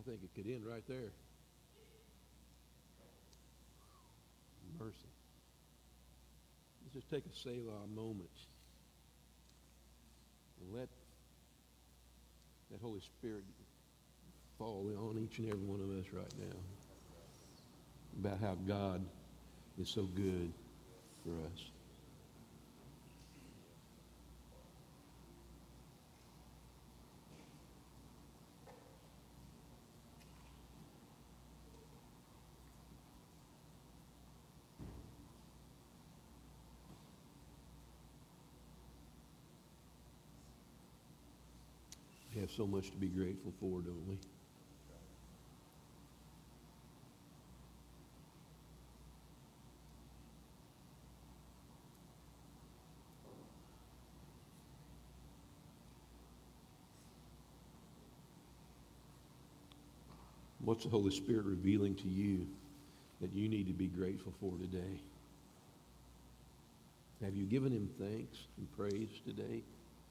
think it could end right there. Mercy. Let's just take a Selah moment and let that Holy Spirit fall on each and every one of us right now about how God is so good for us. We have so much to be grateful for, don't we? What's the Holy Spirit revealing to you that you need to be grateful for today? Have you given him thanks and praise today?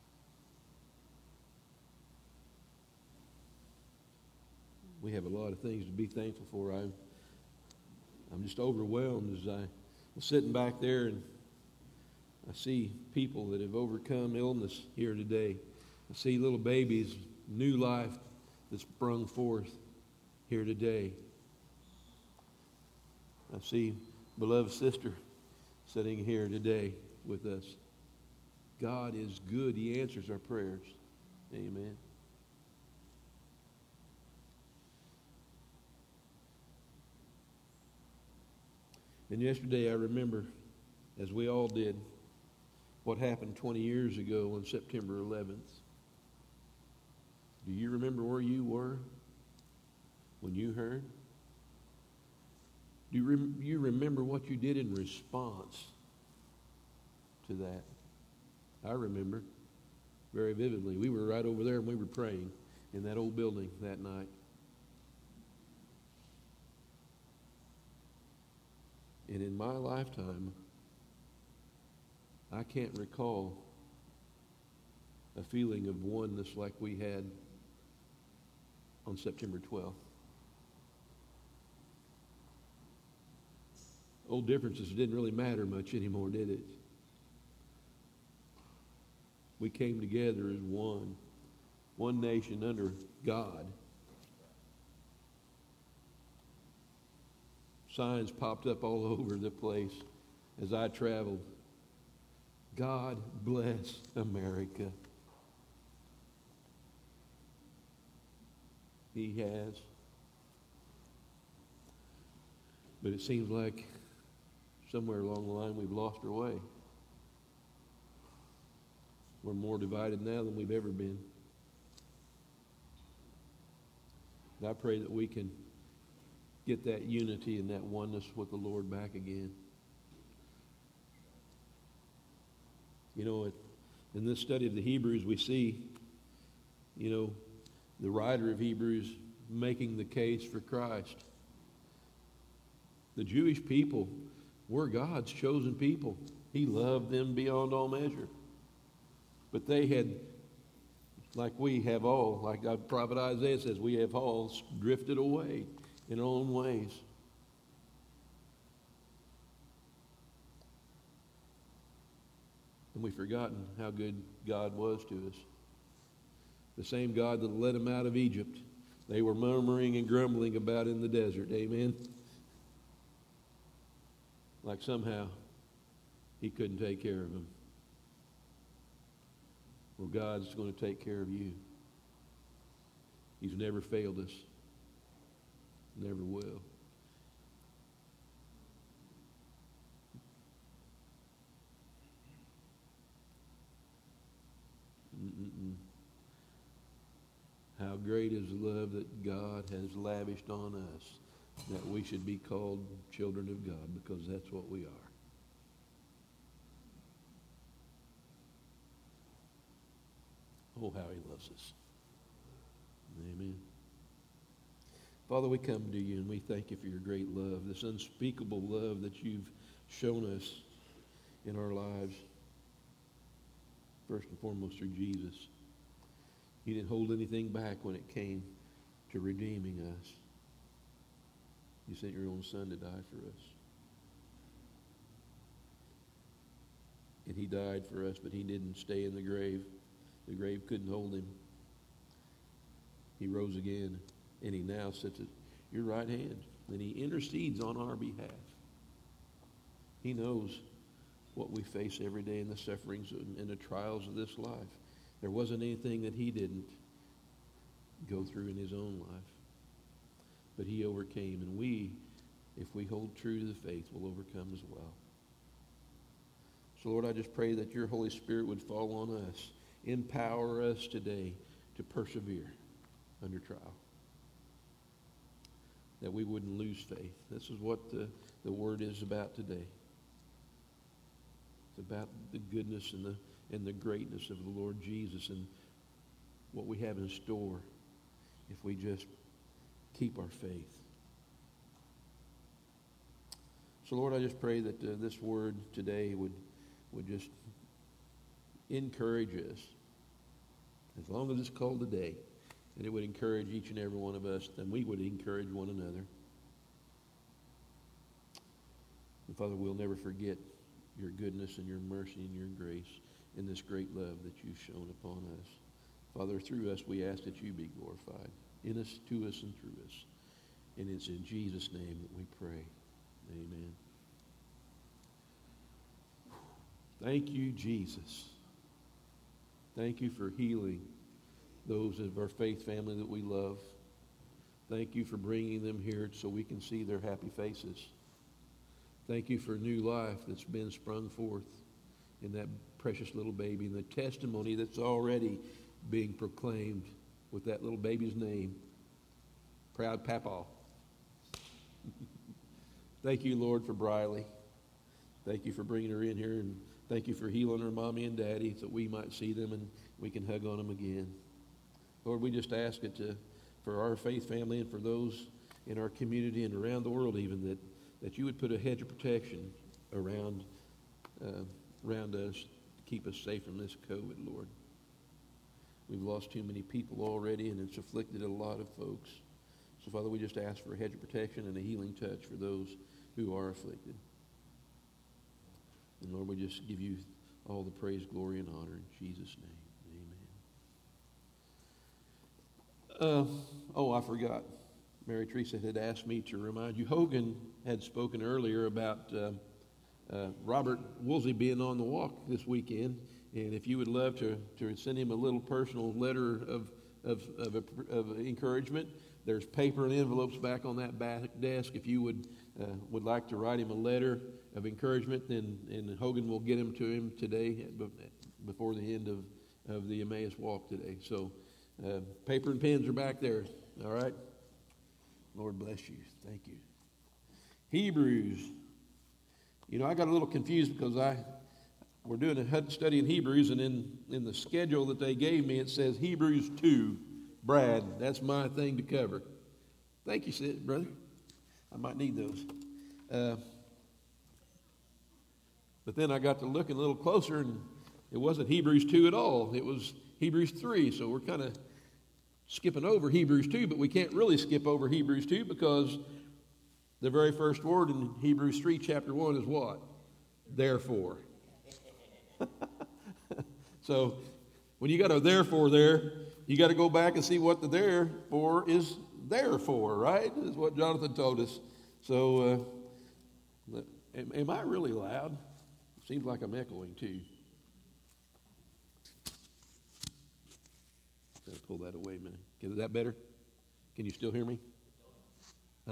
We have a lot of things to be thankful for. I'm just overwhelmed as I was sitting back there and I see people that have overcome illness here today. I see little babies, new life that's sprung forth here today. I see beloved sister sitting here today with us. God is good. He answers our prayers. Amen. And yesterday I remember, as we all did, what happened 20 years ago on September 11th. Do you remember where you were when you heard? Do you remember what you did in response to that? I remember very vividly. We were right over there and we were praying in that old building that night. And in my lifetime, I can't recall a feeling of oneness like we had on September 12th. Old differences didn't really matter much anymore, did it? We came together as one nation under God. Signs popped up all over the place as I traveled. God bless America. He has. But it seems like somewhere along the line we've lost our way. We're more divided now than we've ever been. And I pray that we can get that unity and that oneness with the Lord back again. You know, in this study of the Hebrews, we see, the writer of Hebrews making the case for Christ. The Jewish people were God's chosen people. He loved them beyond all measure. But they had, like we have all, like Prophet Isaiah says, we have all drifted away in our own ways. And we've forgotten how good God was to us. The same God that led them out of Egypt, they were murmuring and grumbling about in the desert. Amen? Like somehow he couldn't take care of them. Well, God's going to take care of you. He's never failed us. Never will. How great is the love that God has lavished on us, that we should be called children of God, because that's what we are. Oh, how he loves us. Amen. Father, we come to you and we thank you for your great love, this unspeakable love that you've shown us in our lives. First and foremost through Jesus. You didn't hold anything back when it came to redeeming us. You sent your own Son to die for us. And he died for us, but he didn't stay in the grave. The grave couldn't hold him. He rose again, and he now sits at your right hand, and he intercedes on our behalf. He knows what we face every day in the sufferings and the trials of this life. There wasn't anything that he didn't go through in his own life. But he overcame, and we, if we hold true to the faith, will overcome as well. So, Lord, I just pray that your Holy Spirit would fall on us, empower us today to persevere under trial, that we wouldn't lose faith. This is what the word is about today. It's about the goodness and the greatness of the Lord Jesus and what we have in store if we just keep our faith. So, Lord, I just pray that this word today would just encourage us, as long as it's called today, and it would encourage each and every one of us, then we would encourage one another. And Father, we'll never forget your goodness and your mercy and your grace and this great love that you've shown upon us. Father, through us, we ask that you be glorified in us, to us, and through us. And it's in Jesus' name that we pray. Amen. Thank you, Jesus. Thank you for healing those of our faith family that we love. Thank you for bringing them here so we can see their happy faces. Thank you for new life that's been sprung forth in that precious little baby and the testimony that's already being proclaimed with that little baby's name, Proud Papa. Thank you, Lord, for Briley. Thank you for bringing her in here, and thank you for healing her mommy and daddy so we might see them and we can hug on them again. Lord, we just ask it for our faith family and for those in our community and around the world even, that you would put a hedge of protection around us to keep us safe from this COVID, Lord. We've lost too many people already, and it's afflicted a lot of folks. So, Father, we just ask for a hedge of protection and a healing touch for those who are afflicted. And, Lord, we just give you all the praise, glory, and honor in Jesus' name. I forgot. Mary Teresa had asked me to remind you. Hogan had spoken earlier about Robert Woolsey being on the walk this weekend. And if you would love to send him a little personal letter of encouragement, there's paper and envelopes back on that back desk. If you would like to write him a letter of encouragement, then Hogan will get him to him today before the end of the Emmaus walk today. So paper and pens are back there. All right? Lord bless you. Thank you. Hebrews. You know, I got a little confused because we're doing a study in Hebrews, and in the schedule that they gave me, it says Hebrews 2. Brad, that's my thing to cover. Thank you, Sid, brother. I might need those. But then I got to looking a little closer, and it wasn't Hebrews 2 at all. It was Hebrews 3. So we're kind of skipping over Hebrews 2, but we can't really skip over Hebrews 2 because the very first word in Hebrews 3, chapter 1 is what? Therefore. So when you got a therefore there, you got to go back and see what the therefore is there for, right? Is what Jonathan told us. So am I really loud? Seems like I'm echoing too. Gotta pull that away a minute. Is that better? Can you still hear me? Huh?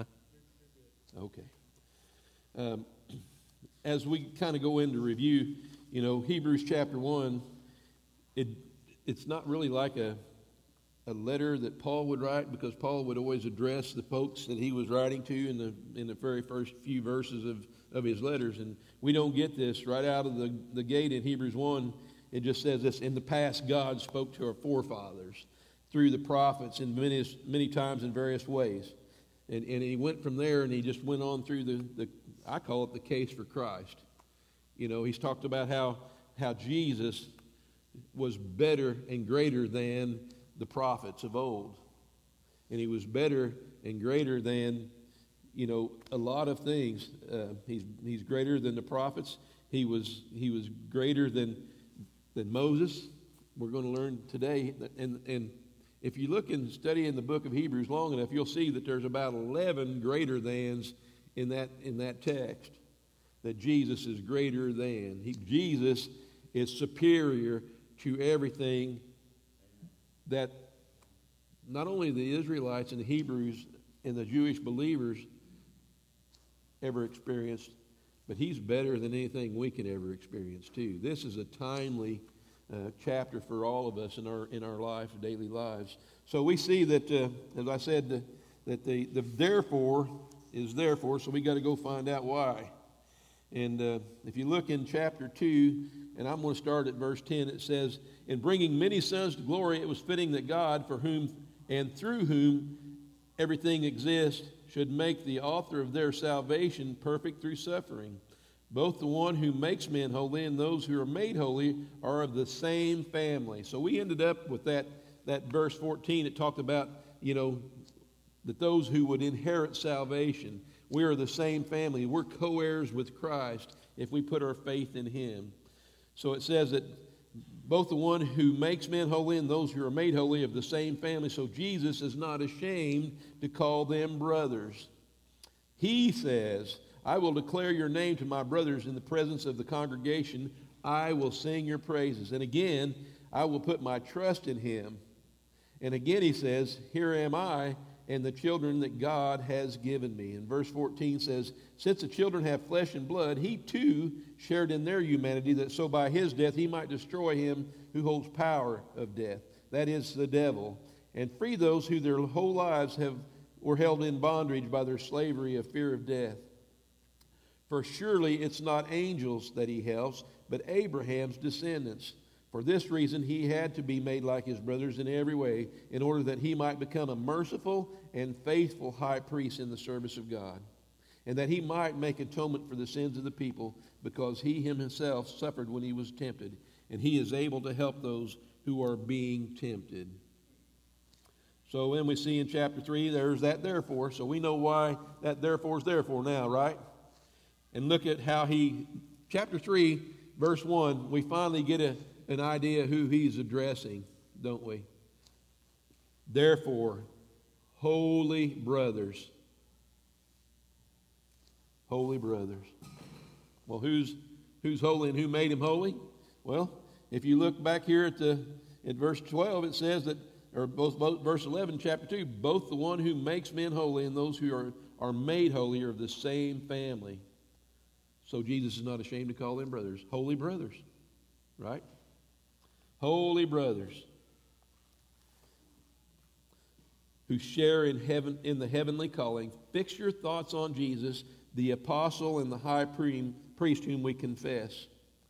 Okay. As we kind of go into review, you know, Hebrews chapter 1, it's not really like a letter that Paul would write, because Paul would always address the folks that he was writing to in the very first few verses of his letters. And we don't get this right out of the gate in Hebrews 1. It just says this: in the past, God spoke to our forefathers through the prophets in many times in various ways. And he went from there, and he just went on through the I call it the case for Christ. You know, he's talked about how Jesus was better and greater than the prophets of old. and he was better and greater than, a lot of things. He's greater than the prophets. He was greater than Moses. We're going to learn today, and if you look and study in the book of Hebrews long enough, you'll see that there's about 11 greater thans in that text. That Jesus is greater than. Jesus is superior to everything that not only the Israelites and the Hebrews and the Jewish believers ever experienced, but he's better than anything we can ever experience too. This is a timely chapter for all of us in our life, daily lives. So we see that, as I said, that the therefore is therefore, so we got to go find out why. And if you look in chapter 2, and I'm going to start at verse 10, it says, "In bringing many sons to glory, it was fitting that God, for whom and through whom everything exists, should make the author of their salvation perfect through suffering. Both the one who makes men holy and those who are made holy are of the same family." So we ended up with that verse 14. It talked about, that those who would inherit salvation, we are the same family. We're co-heirs with Christ if we put our faith in him. So it says that both the one who makes men holy and those who are made holy of the same family. So Jesus is not ashamed to call them brothers. He says, "I will declare your name to my brothers in the presence of the congregation. I will sing your praises. And again, I will put my trust in him." And again he says, "Here am I and the children that God has given me." And verse 14 says, "Since the children have flesh and blood, he too shared in their humanity, that so by his death he might destroy him who holds power of death, that is, the devil, and free those who their whole lives were held in bondage by their slavery of fear of death. For surely it's not angels that he helps, but Abraham's descendants. For this reason he had to be made like his brothers in every way, in order that he might become a merciful and faithful high priest in the service of God, and that he might make atonement for the sins of the people, because he himself suffered when he was tempted, and he is able to help those who are being tempted." So when we see in chapter 3, there's that therefore. So we know why that therefore is therefore now, right? And look at how chapter 3, verse 1, we finally get an idea who he's addressing, don't we? "Therefore, holy brothers." Holy brothers. Well, who's holy and who made him holy? Well, if you look back here at verse 12, it says that, or both verse 11, chapter 2, "Both the one who makes men holy and those who are made holy are of the same family." So Jesus is not ashamed to call them brothers. Holy brothers, right? Holy brothers who share in heaven, in the heavenly calling. Fix your thoughts on Jesus, the apostle and the high priest whom we confess.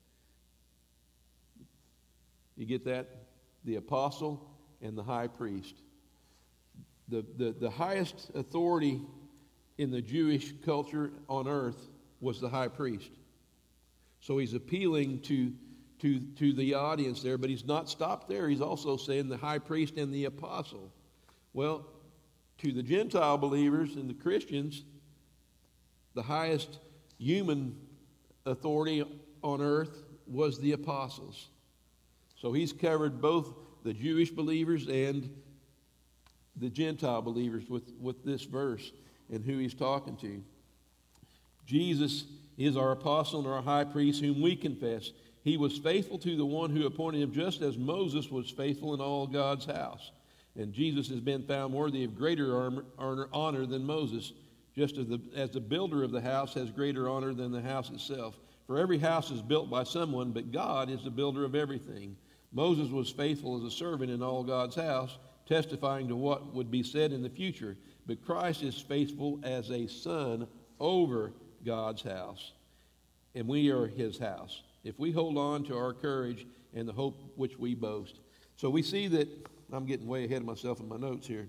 You get that? The apostle and the high priest. The highest authority in the Jewish culture on earth was the high priest. So he's appealing to the audience there, but he's not stopped there. He's also saying the high priest and the apostle. Well, to the Gentile believers and the Christians, the highest human authority on earth was the apostles. So he's covered both the Jewish believers and the Gentile believers with this verse and who he's talking to. Jesus is our apostle and our high priest whom we confess. He was faithful to the one who appointed him, just as Moses was faithful in all God's house. And Jesus has been found worthy of greater honor than Moses, just as the builder of the house has greater honor than the house itself. For every house is built by someone, but God is the builder of everything. Moses was faithful as a servant in all God's house, testifying to what would be said in the future. But Christ is faithful as a son over God's house, and we are his house, if we hold on to our courage and the hope which we boast. So we see that, I'm getting way ahead of myself in my notes here,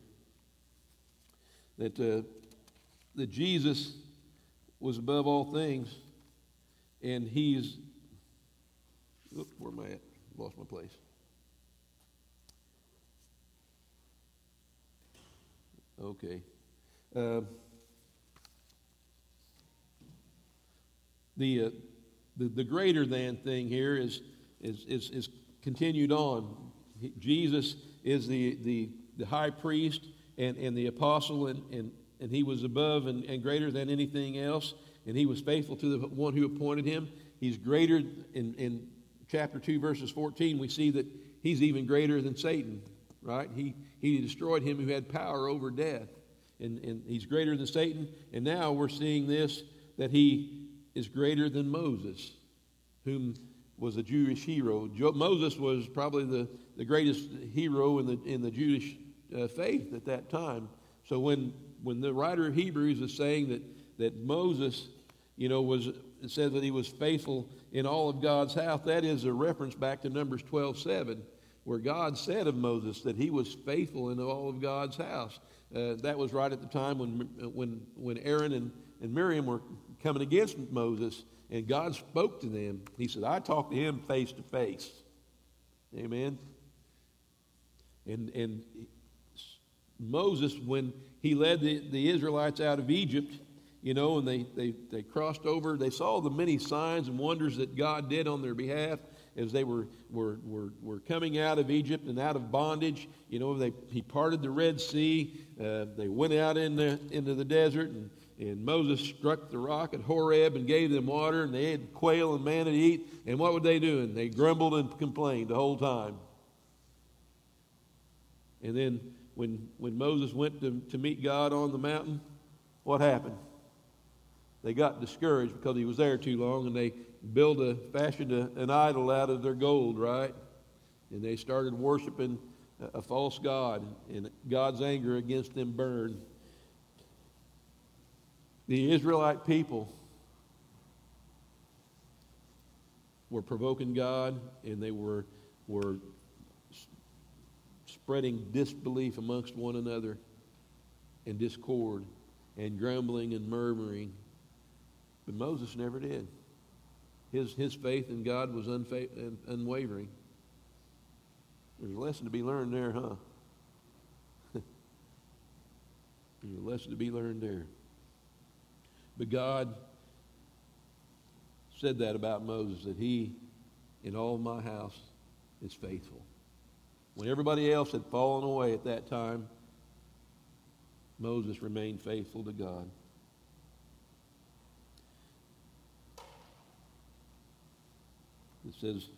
that Jesus was above all things, and he's, where am I at? Lost my place. Okay. Uh, the greater than thing here is continued on. Jesus is the high priest and the apostle, and he was above and greater than anything else, and he was faithful to the one who appointed him. He's greater. In chapter 2, verses 14, we see that he's even greater than Satan, right? He destroyed him who had power over death, and he's greater than Satan. And now we're seeing this, that he is greater than Moses, whom was a Jewish hero. Moses was probably the greatest hero in the Jewish faith at that time. So when the writer of Hebrews is saying that Moses, it says that he was faithful in all of God's house, that is a reference back to Numbers 12:7, where God said of Moses that he was faithful in all of God's house. That was right at the time when Aaron and Miriam were coming against Moses, and God spoke to them. He said, I talked to him face to face. Amen. And Moses, when he led the Israelites out of Egypt, and they crossed over, they saw the many signs and wonders that God did on their behalf as they were coming out of Egypt and out of bondage. He parted the Red Sea. They went out into the desert, and Moses struck the rock at Horeb and gave them water, and they had quail and manna to eat. And what were they doing? They grumbled and complained the whole time. And then when Moses went to meet God on the mountain, what happened? They got discouraged because he was there too long, and they fashioned an idol out of their gold, right? And they started worshiping a false god, and God's anger against them burned. The Israelite people were provoking God, and they were spreading disbelief amongst one another, and discord, and grumbling and murmuring. But Moses never did. His faith in God was unwavering. There's a lesson to be learned there, huh? There's a lesson to be learned there. But God said that about Moses, that he, in all my house, is faithful. When everybody else had fallen away at that time, Moses remained faithful to God. It says,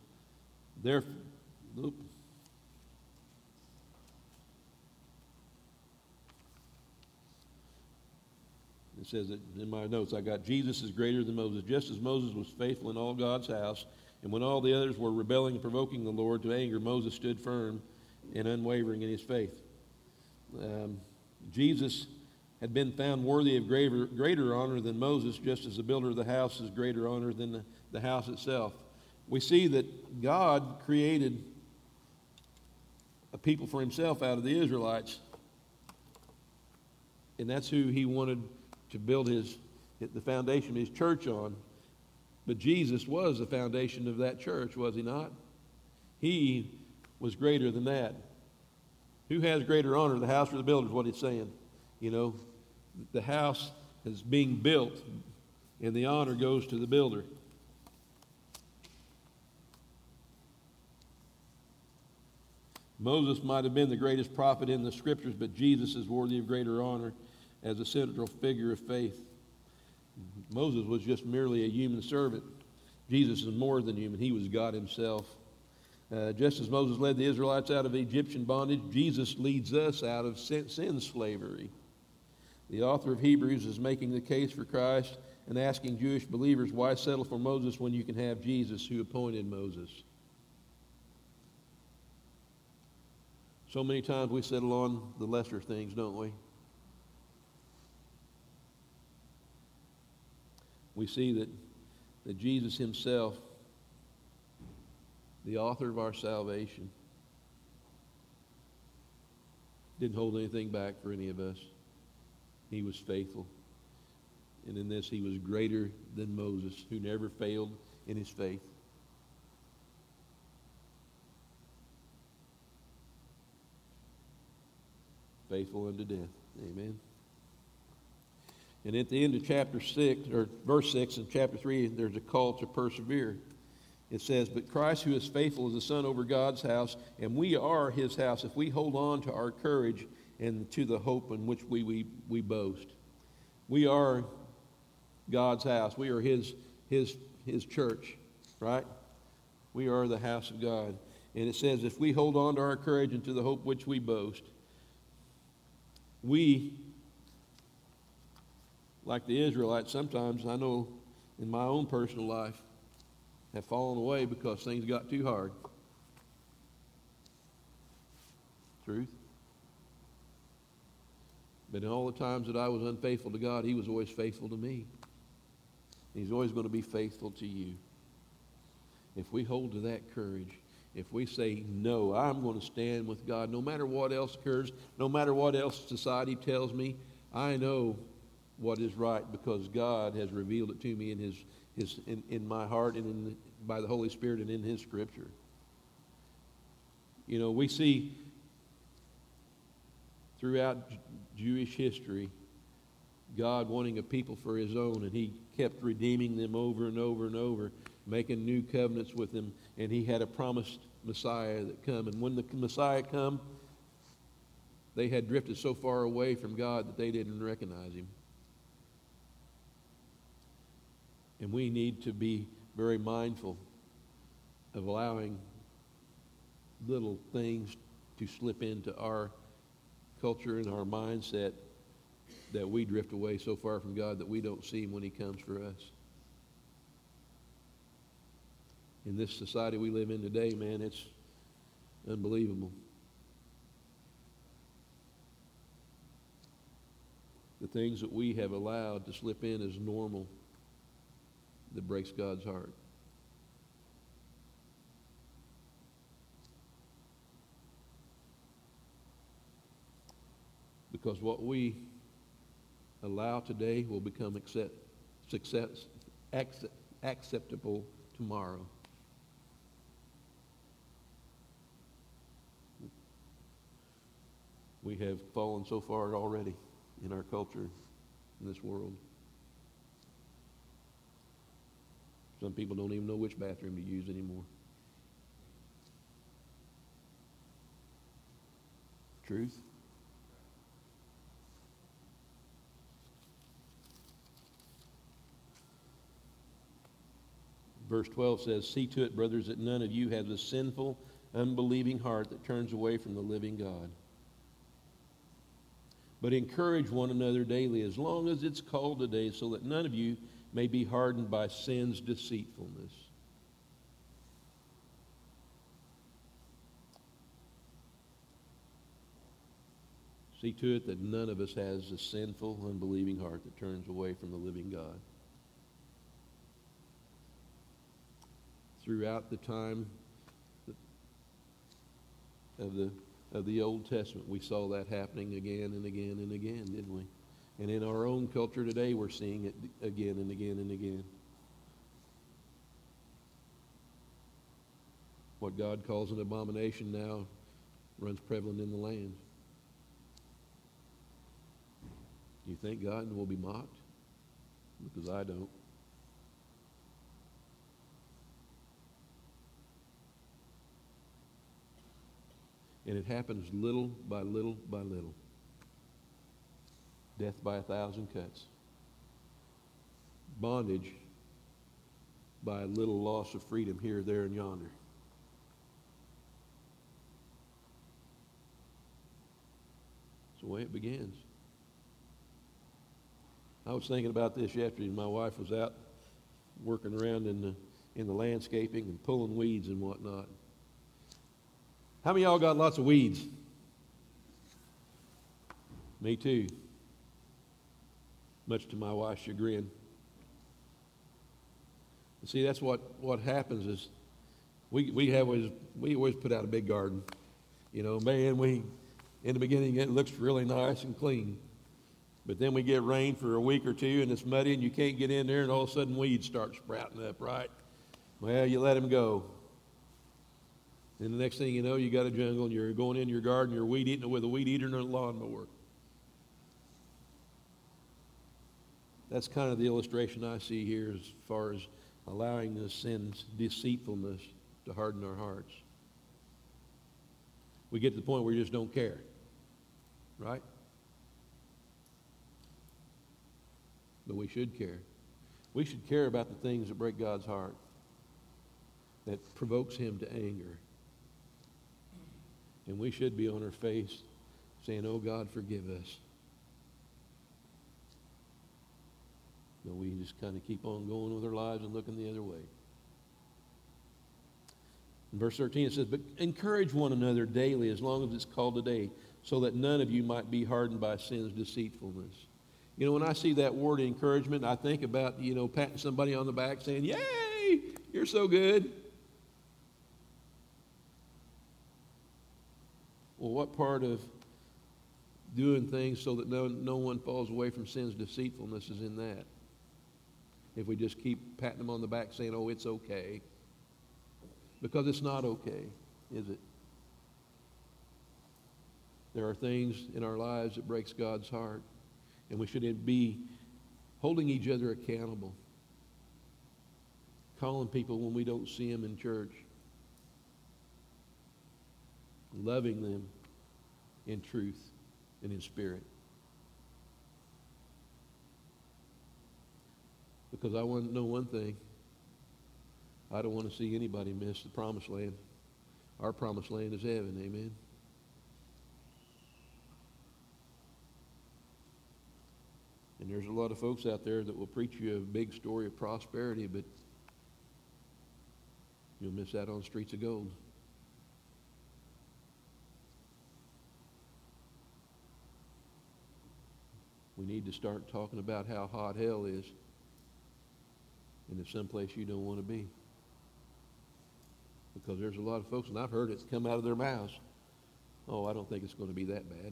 It says that in my notes, I got Jesus is greater than Moses, just as Moses was faithful in all God's house. And when all the others were rebelling and provoking the Lord to anger, Moses stood firm and unwavering in his faith. Jesus had been found worthy of greater honor than Moses, just as the builder of the house is greater honor than the house itself. We see that God created a people for himself out of the Israelites, and that's who he wanted to build the foundation of his church on. But Jesus was the foundation of that church, was he not? He was greater than that. Who has greater honor, the house or the builder, is what it's saying. The house is being built, and the honor goes to the builder. Moses might have been the greatest prophet in the scriptures, but Jesus is worthy of greater honor as a central figure of faith. Moses was just merely a human servant. Jesus is more than human. He was God himself. Just as Moses led the Israelites out of Egyptian bondage, Jesus leads us out of sin slavery. The author of Hebrews is making the case for Christ and asking Jewish believers, why settle for Moses when you can have Jesus who appointed Moses? So many times we settle on the lesser things, don't we? We see that Jesus himself, the author of our salvation, didn't hold anything back for any of us. He was faithful. And in this, he was greater than Moses, who never failed in his faith. faithful unto death. Amen. And at the end of chapter 6, or verse 6 in chapter 3, there's a call to persevere. It says, but Christ, who is faithful, is the Son over God's house, and we are his house if we hold on to our courage and to the hope in which we boast. We are God's house. We are his church, right? We are the house of God. And it says, if we hold on to our courage and to the hope which we boast, we, like the Israelites, sometimes I know in my own personal life, have fallen away because things got too hard. Truth. But in all the times that I was unfaithful to God, he was always faithful to me. He's always going to be faithful to you. If we hold to that courage, if we say, no, I'm going to stand with God, no matter what else occurs, no matter what else society tells me, I know what is right because God has revealed it to me in my heart and by the Holy Spirit and in his Scripture. You know, we see throughout Jewish history God wanting a people for his own, and he kept redeeming them over and over and over, making new covenants with them, and he had a promised Messiah that come. And when the Messiah come, they had drifted so far away from God that they didn't recognize him. And we need to be very mindful of allowing little things to slip into our culture and our mindset that we drift away so far from God that we don't see him when he comes for us. In this society we live in today, man, it's unbelievable. The things that we have allowed to slip in as normal that breaks God's heart. Because what we allow today will become acceptable tomorrow. We have fallen so far already in our culture, in this world. Some people don't even know which bathroom to use anymore. Truth. Verse 12 says, see to it, brothers, that none of you have the sinful, unbelieving heart that turns away from the living God. But encourage one another daily, as long as it's called today, so that none of you may be hardened by sin's deceitfulness. See to it that none of us has a sinful, unbelieving heart that turns away from the living God. Throughout the time of the Old Testament, we saw that happening again and again and again, didn't we? And in our own culture today, we're seeing it again and again and again. What God calls an abomination now runs prevalent in the land. Do you think God will be mocked? Because I don't. And it happens little by little by little. Death by 1,000 cuts. Bondage by a little loss of freedom here, there, and yonder. It's the way it begins. I was thinking about this yesterday. My wife was out working around in the landscaping and pulling weeds and whatnot. How many of y'all got lots of weeds? Me too. Much to my wife's chagrin. See, that's what happens is we always put out a big garden. You know, man, in the beginning it looks really nice and clean. But then we get rain for a week or two and it's muddy and you can't get in there and all of a sudden weeds start sprouting up, right? Well, you let them go. And the next thing you know, you got a jungle, and you're going in your garden, you're weed eating it with a weed eater and a lawnmower. That's kind of the illustration I see here as far as allowing the sin's deceitfulness to harden our hearts. We get to the point where we just don't care, right? But we should care. We should care about the things that break God's heart, that provokes him to anger. And we should be on our face saying, oh, God, forgive us. But we just kind of keep on going with our lives and looking the other way. In verse 13 it says, but encourage one another daily as long as it's called today, so that none of you might be hardened by sin's deceitfulness. You know, when I see that word encouragement, I think about, patting somebody on the back saying, yay, you're so good. Well, what part of doing things so that no one falls away from sin's deceitfulness is in that? If we just keep patting them on the back saying, oh, it's okay. Because it's not okay, is it? There are things in our lives that breaks God's heart, and we should be holding each other accountable, calling people when we don't see them in church, loving them in truth and in spirit. Because I want to know one thing. I don't want to see anybody miss the promised land. Our promised land is heaven, amen? And there's a lot of folks out there that will preach you a big story of prosperity, but you'll miss out on streets of gold. We need to start talking about how hot hell is, and it's someplace you don't want to be. Because there's a lot of folks, and I've heard it's come out of their mouths, oh, I don't think it's going to be that bad.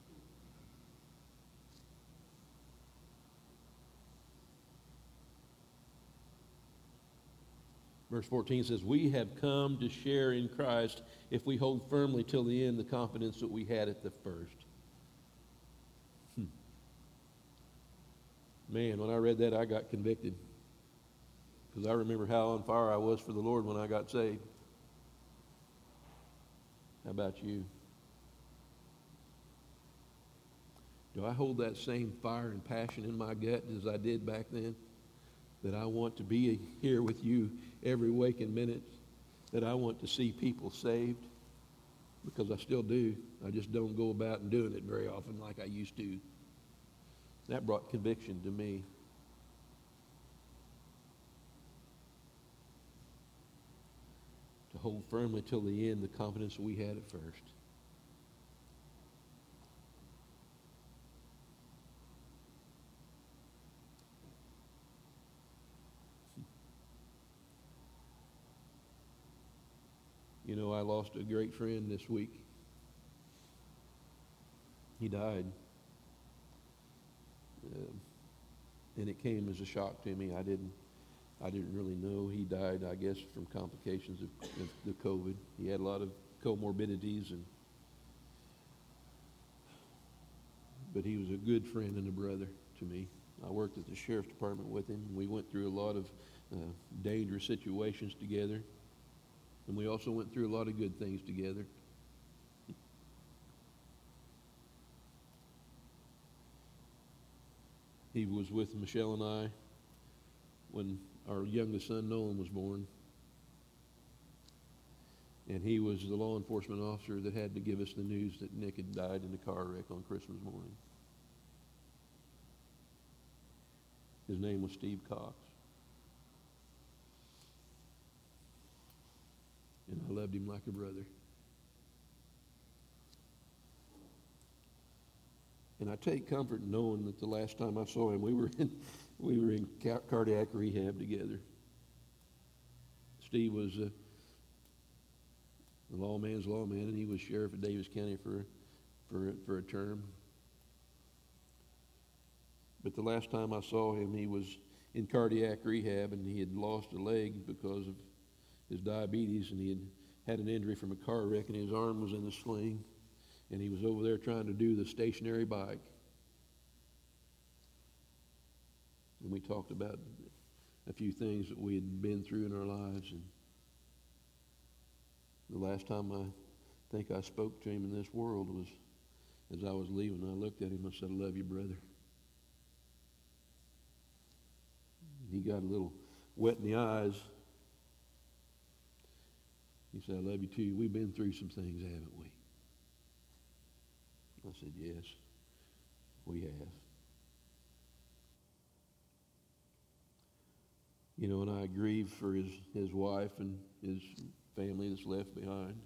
Verse 14 says, we have come to share in Christ if we hold firmly till the end the confidence that we had at the first. Man, when I read that, I got convicted. Because I remember how on fire I was for the Lord when I got saved. How about you? Do I hold that same fire and passion in my gut as I did back then? That I want to be here with you every waking minute? That I want to see people saved? Because I still do. I just don't go about and doing it very often like I used to. That brought conviction to me. To hold firmly till the end the confidence we had at first. You know, I lost a great friend this week. He died. And it came as a shock to me. I didn't really know. He died, I guess, from complications of the COVID. He had a lot of comorbidities, but he was a good friend and a brother to me. I worked at the sheriff's department with him. We went through a lot of dangerous situations together, and we also went through a lot of good things together. He was with Michelle and I when our youngest son, Nolan, was born. And he was the law enforcement officer that had to give us the news that Nick had died in a car wreck on Christmas morning. His name was Steve Cox. And I loved him like a brother. And I take comfort in knowing that the last time I saw him, we were in cardiac rehab together. Steve was the lawman's lawman, and he was sheriff of Davis County for a term. But the last time I saw him, he was in cardiac rehab, and he had lost a leg because of his diabetes, and he had had an injury from a car wreck, and his arm was in the sling, and he was over there trying to do the stationary bike. And we talked about a few things that we had been through in our lives. And the last time I think I spoke to him in this world was as I was leaving. I looked at him and said, "I love you, brother." He got a little wet in the eyes. He said, "I love you too. We've been through some things, haven't we?" I said, "Yes, we have." You know, and I grieve for his wife and his family that's left behind.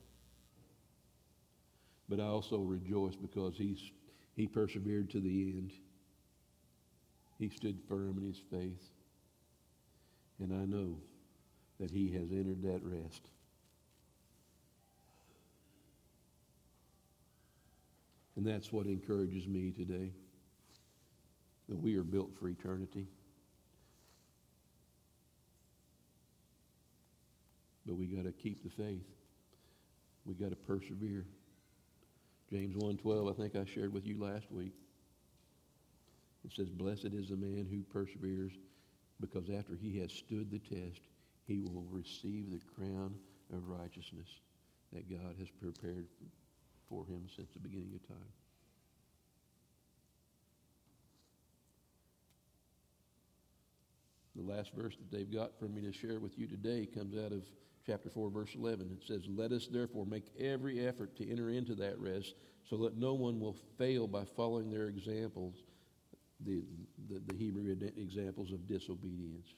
But I also rejoice because he persevered to the end. He stood firm in his faith. And I know that he has entered that rest. And that's what encourages me today, that we are built for eternity. But we got to keep the faith. We got to persevere. James 1:12, I think I shared with you last week. It says, "Blessed is the man who perseveres, because after he has stood the test, he will receive the crown of righteousness that God has prepared for him since the beginning of time." The last verse that they've got for me to share with you today comes out of chapter 4, verse 11. It says, "Let us therefore make every effort to enter into that rest, so that no one will fail by following their examples," the Hebrew examples of disobedience.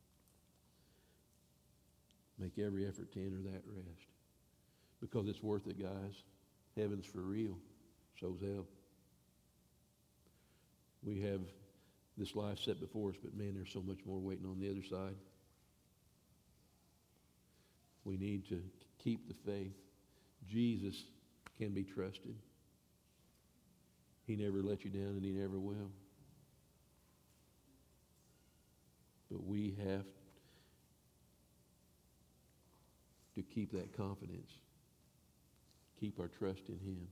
Make every effort to enter that rest. Because it's worth it, guys. Heaven's for real. So's hell. We have this life set before us, but man, there's so much more waiting on the other side. We need to keep the faith. Jesus can be trusted. He never let you down, and he never will. But we have to keep that confidence. Keep our trust in him.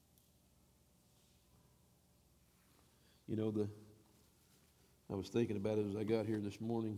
You know, I was thinking about it as I got here this morning.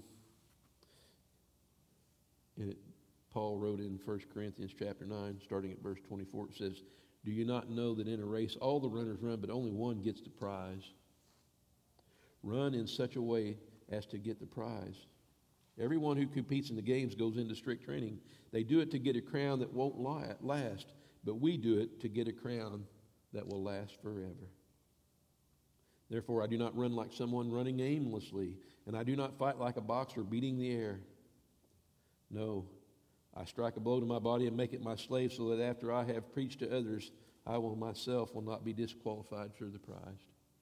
And Paul wrote in 1 Corinthians chapter 9, starting at verse 24, it says, "Do you not know that in a race all the runners run, but only one gets the prize? Run in such a way as to get the prize. Everyone who competes in the games goes into strict training. They do it to get a crown that won't last, but we do it to get a crown that will last forever. Therefore, I do not run like someone running aimlessly, and I do not fight like a boxer beating the air. No, I strike a blow to my body and make it my slave, so that after I have preached to others, I will myself will not be disqualified for the prize."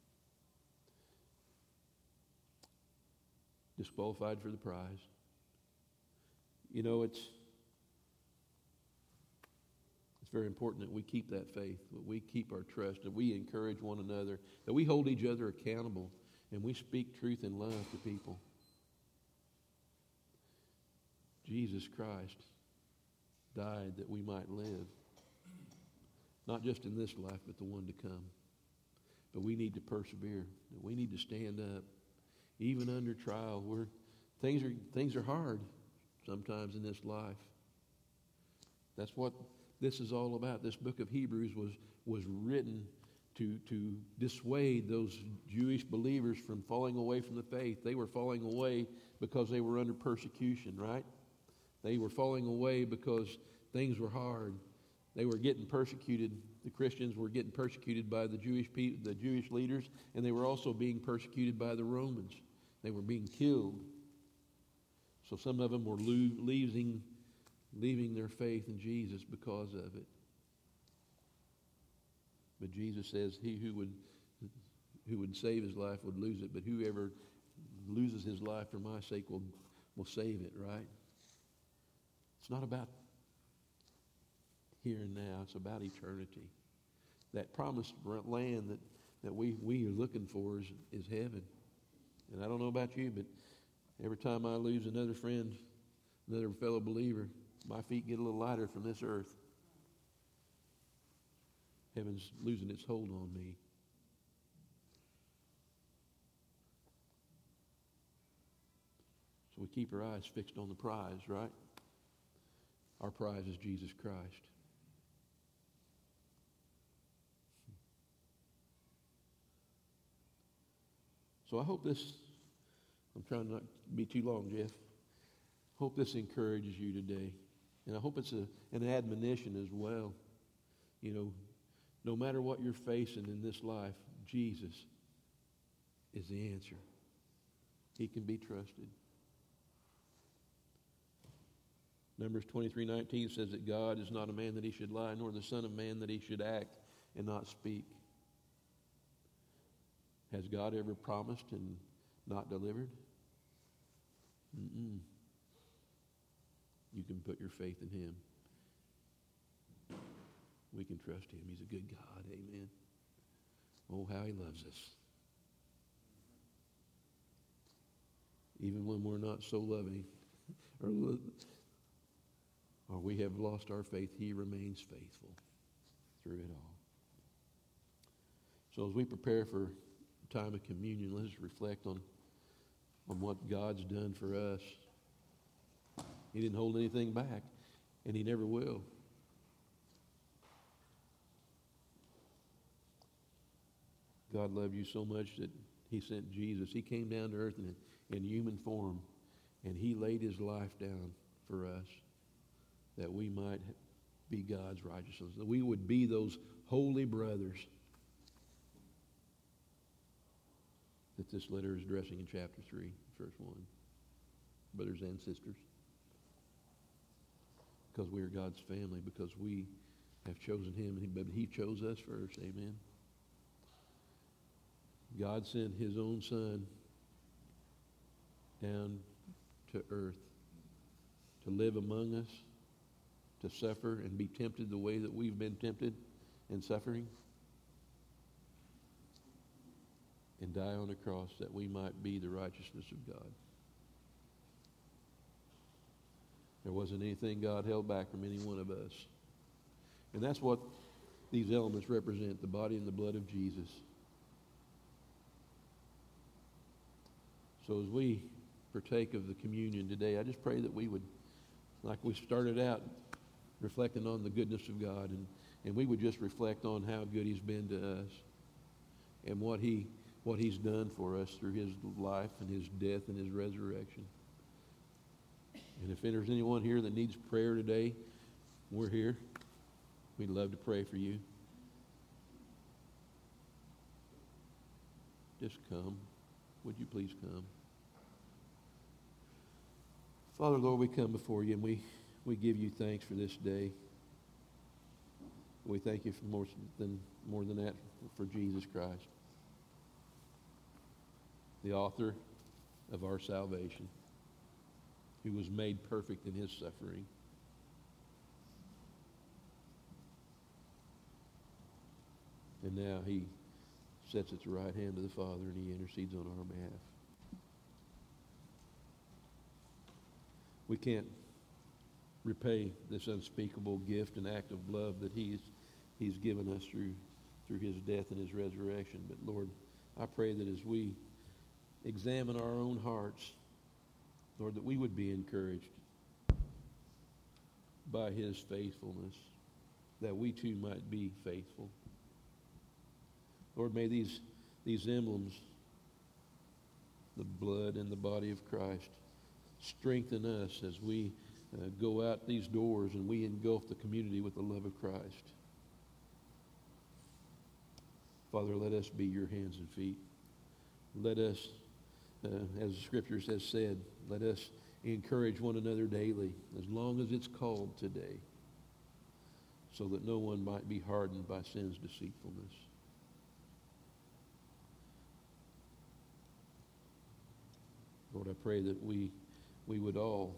Disqualified for the prize. You know, it's very important that we keep that faith, that we keep our trust, that we encourage one another, that we hold each other accountable, and we speak truth in love to people. Jesus Christ died that we might live, not just in this life, but the one to come. But we need to persevere. We need to stand up, even under trial. Things are hard sometimes in this life. That's what this is all about. This book of Hebrews was written to dissuade those Jewish believers from falling away from the faith. They were falling away because they were under persecution, right? They were falling away because things were hard. They were getting persecuted. The Christians were getting persecuted by the Jewish leaders, and they were also being persecuted by the Romans. They were being killed. So some of them were leaving their faith in Jesus because of it. But Jesus says he who would save his life would lose it, but whoever loses his life for my sake will save it, right? It's not about here and now. It's about eternity. That promised land that we are looking for is heaven. And I don't know about you, but every time I lose another friend, another fellow believer, my feet get a little lighter from this earth. Heaven's losing its hold on me. So we keep our eyes fixed on the prize, right? Our prize is Jesus Christ. So I hope this, I'm trying not to be too long, Jeff. Hope this encourages you today. And I hope it's an admonition as well. You know, no matter what you're facing in this life, Jesus is the answer. He can be trusted. Numbers 23:19 says that God is not a man that he should lie, nor the son of man that he should act and not speak. Has God ever promised and not delivered? Mm-mm. You can put your faith in him. We can trust him. He's a good God. Amen. Oh, how he loves us. Even when we're not so loving or we have lost our faith, he remains faithful through it all. So as we prepare for time of communion, let's reflect on what God's done for us. He didn't hold anything back, and he never will. God loved you so much that he sent Jesus. He came down to earth in human form, and he laid his life down for us that we might be God's righteousness, that we would be those holy brothers that this letter is addressing in chapter 3, verse 1. Brothers and sisters. Because we are God's family, because we have chosen him, but he chose us first. Amen. God sent his own son down to earth to live among us, to suffer and be tempted the way that we've been tempted and suffering, and die on the cross that we might be the righteousness of God. There wasn't anything God held back from any one of us. And that's what these elements represent, the body and the blood of Jesus. So as we partake of the communion today, I just pray that we would, like we started out, reflecting on the goodness of God, and we would just reflect on how good he's been to us and what he's done for us through his life and his death and his resurrection. And if there's anyone here that needs prayer today, we're here. We'd love to pray for you. Just come. Would you please come? Father, Lord, we come before you and we give you thanks for this day. We thank you for more than that for Jesus Christ, the author of our salvation, who was made perfect in his suffering. And now he sits at the right hand of the Father and he intercedes on our behalf. We can't repay this unspeakable gift and act of love that he's given us through his death and his resurrection. But Lord, I pray that as we examine our own hearts, Lord, that we would be encouraged by his faithfulness, that we too might be faithful. Lord, may these emblems, the blood and the body of Christ, strengthen us as we go out these doors and we engulf the community with the love of Christ. Father, let us be your hands and feet. Let us, as the Scriptures has said, let us encourage one another daily, as long as it's called today, so that no one might be hardened by sin's deceitfulness. Lord, I pray that we would all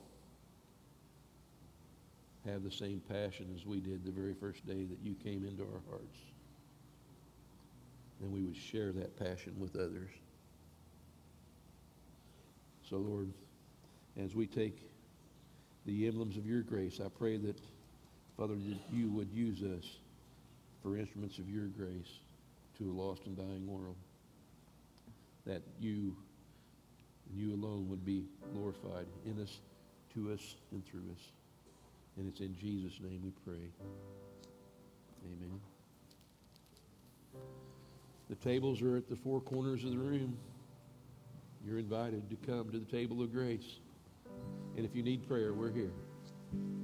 have the same passion as we did the very first day that you came into our hearts. And we would share that passion with others. So, Lord, as we take the emblems of your grace. I pray that, Father, that you would use us for instruments of your grace to a lost and dying world. That you and you alone would be glorified in us, to us, and through us. And it's in Jesus' name we pray. Amen. The tables are at the four corners of the room. You're invited to come to the table of grace. And if you need prayer, we're here.